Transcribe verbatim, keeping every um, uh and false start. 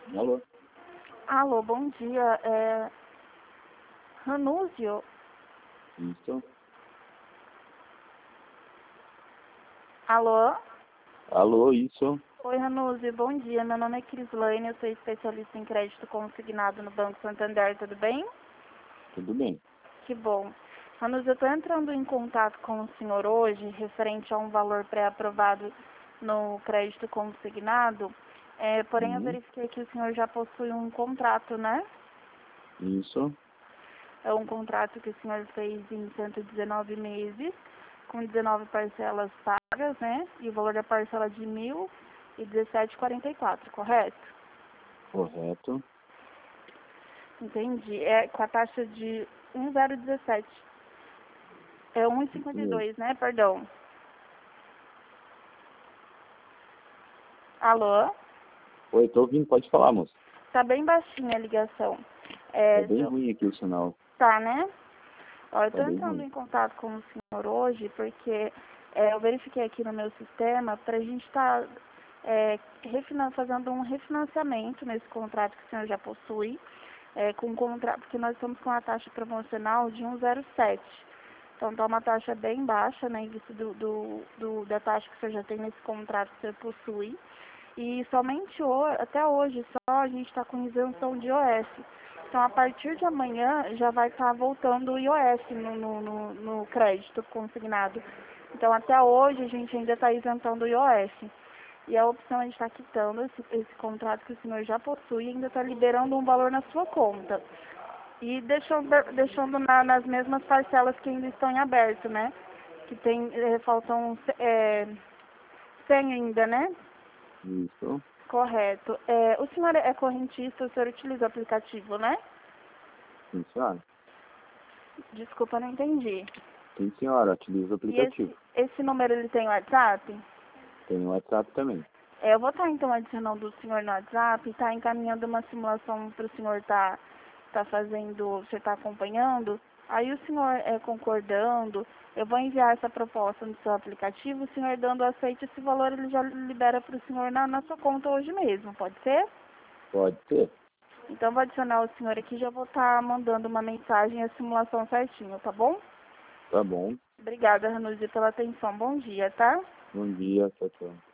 Alô? Alô, bom dia. É Ranúzio? Isso. Alô? Alô, isso. Oi, Ranúzio, bom dia. Meu nome é Crislaine, eu sou especialista em crédito consignado no Banco Santander, tudo bem? Tudo bem. Que bom. Ranúzio, eu estou entrando em contato com o senhor hoje, referente a um valor pré-aprovado no crédito consignado, é, porém eu Uhum. verifiquei que o senhor já possui um contrato, né? Isso. É um contrato que o senhor fez em cento e dezenove meses, com dezenove parcelas pagas, né? E o valor da parcela de mil e dezessete e quarenta e quatro, correto? Correto. Entendi. É com a taxa de um vírgula zero dezessete. É um vírgula Isso cinquenta e mesmo. dois, né? Perdão. Alô? Oi, tô ouvindo, pode falar, moça. Tá bem baixinha a ligação. É É, bem seu- ruim aqui o sinal. Tá, né? Ó, eu Tá estou bem entrando ruim. em contato com o senhor hoje porque é, eu verifiquei aqui no meu sistema para a gente estar fazendo um refinanciamento nesse contrato que o senhor já possui, é, com um contra... porque nós estamos com a taxa promocional de um vírgula zero sete. Então está uma taxa bem baixa, né, em vista do, do, do- da taxa que o senhor já tem nesse contrato que o senhor possui. E somente ho até hoje só a gente está com isenção de I O F. Então, a partir de amanhã já vai estar voltando o I O F no, no, no, no crédito consignado. Então, até hoje a gente ainda está isentando o I O F. E a opção a gente está quitando esse, esse contrato que o senhor já possui e ainda está liberando um valor na sua conta. E deixando, deixando na, nas mesmas parcelas que ainda estão em aberto, né? Que tem, eh, faltam é, cem ainda, né? Isso. Correto. É, o senhor é correntista, o senhor utiliza o aplicativo, né? Sim, senhora. Desculpa, não entendi. Sim, senhora, utiliza o E aplicativo. esse, esse número, ele tem WhatsApp? Tem o WhatsApp também. É, eu vou estar, então, adicionando o senhor no WhatsApp e tá encaminhando uma simulação para o senhor estar tá, tá fazendo, você está acompanhando. Aí o senhor é, concordando, eu vou enviar essa proposta no seu aplicativo, o senhor dando aceite, esse valor ele já libera para o senhor na, na sua conta hoje mesmo, pode ser? Pode ser. Então, vou adicionar o senhor aqui, já vou estar mandando uma mensagem e a simulação certinho, tá bom? Tá bom. Obrigada, Ranúzia, pela atenção. Bom dia, tá? Bom dia, tchau, tchau.